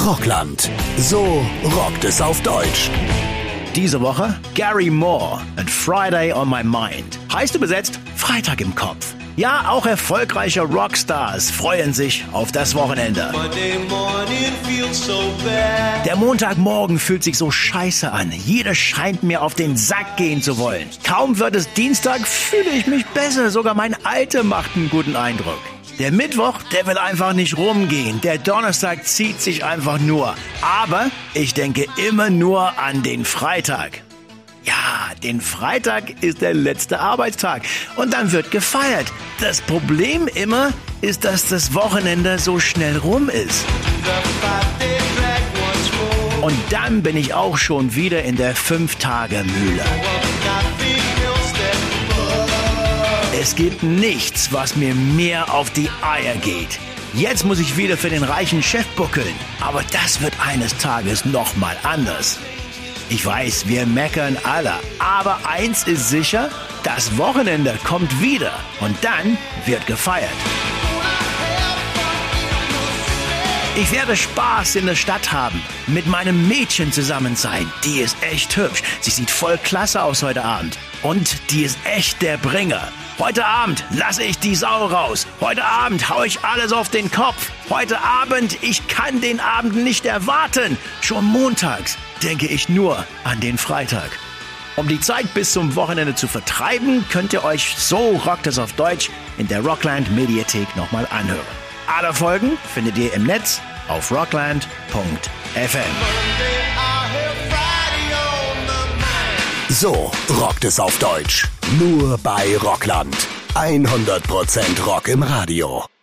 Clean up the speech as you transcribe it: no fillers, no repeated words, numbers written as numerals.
Rockland. So rockt es auf Deutsch. Diese Woche Gary Moore and Friday on My Mind. Heißt übersetzt Freitag im Kopf. Ja, auch erfolgreiche Rockstars freuen sich auf das Wochenende. Der Montagmorgen fühlt sich so scheiße an. Jeder scheint mir auf den Sack gehen zu wollen. Kaum wird es Dienstag, fühle ich mich besser. Sogar mein Alter macht einen guten Eindruck. Der Mittwoch, der will einfach nicht rumgehen. Der Donnerstag zieht sich einfach nur. Aber ich denke immer nur an den Freitag. Ja, den Freitag ist der letzte Arbeitstag und dann wird gefeiert. Das Problem immer ist, dass das Wochenende so schnell rum ist. Und dann bin ich auch schon wieder in der 5-Tage-Mühle. Es gibt nichts, was mir mehr auf die Eier geht. Jetzt muss ich wieder für den reichen Chef buckeln. Aber das wird eines Tages nochmal anders. Ich weiß, wir meckern alle, aber eins ist sicher, das Wochenende kommt wieder und dann wird gefeiert. Ich werde Spaß in der Stadt haben, mit meinem Mädchen zusammen sein. Die ist echt hübsch, sie sieht voll klasse aus heute Abend und die ist echt der Bringer. Heute Abend lasse ich die Sau raus. Heute Abend hau ich alles auf den Kopf. Heute Abend, ich kann den Abend nicht erwarten. Schon montags denke ich nur an den Freitag. Um die Zeit bis zum Wochenende zu vertreiben, könnt ihr euch So rockt es auf Deutsch in der Rockland Mediathek nochmal anhören. Alle Folgen findet ihr im Netz auf rockland.fm. So rockt es auf Deutsch. Nur bei Rockland. 100% Rock im Radio.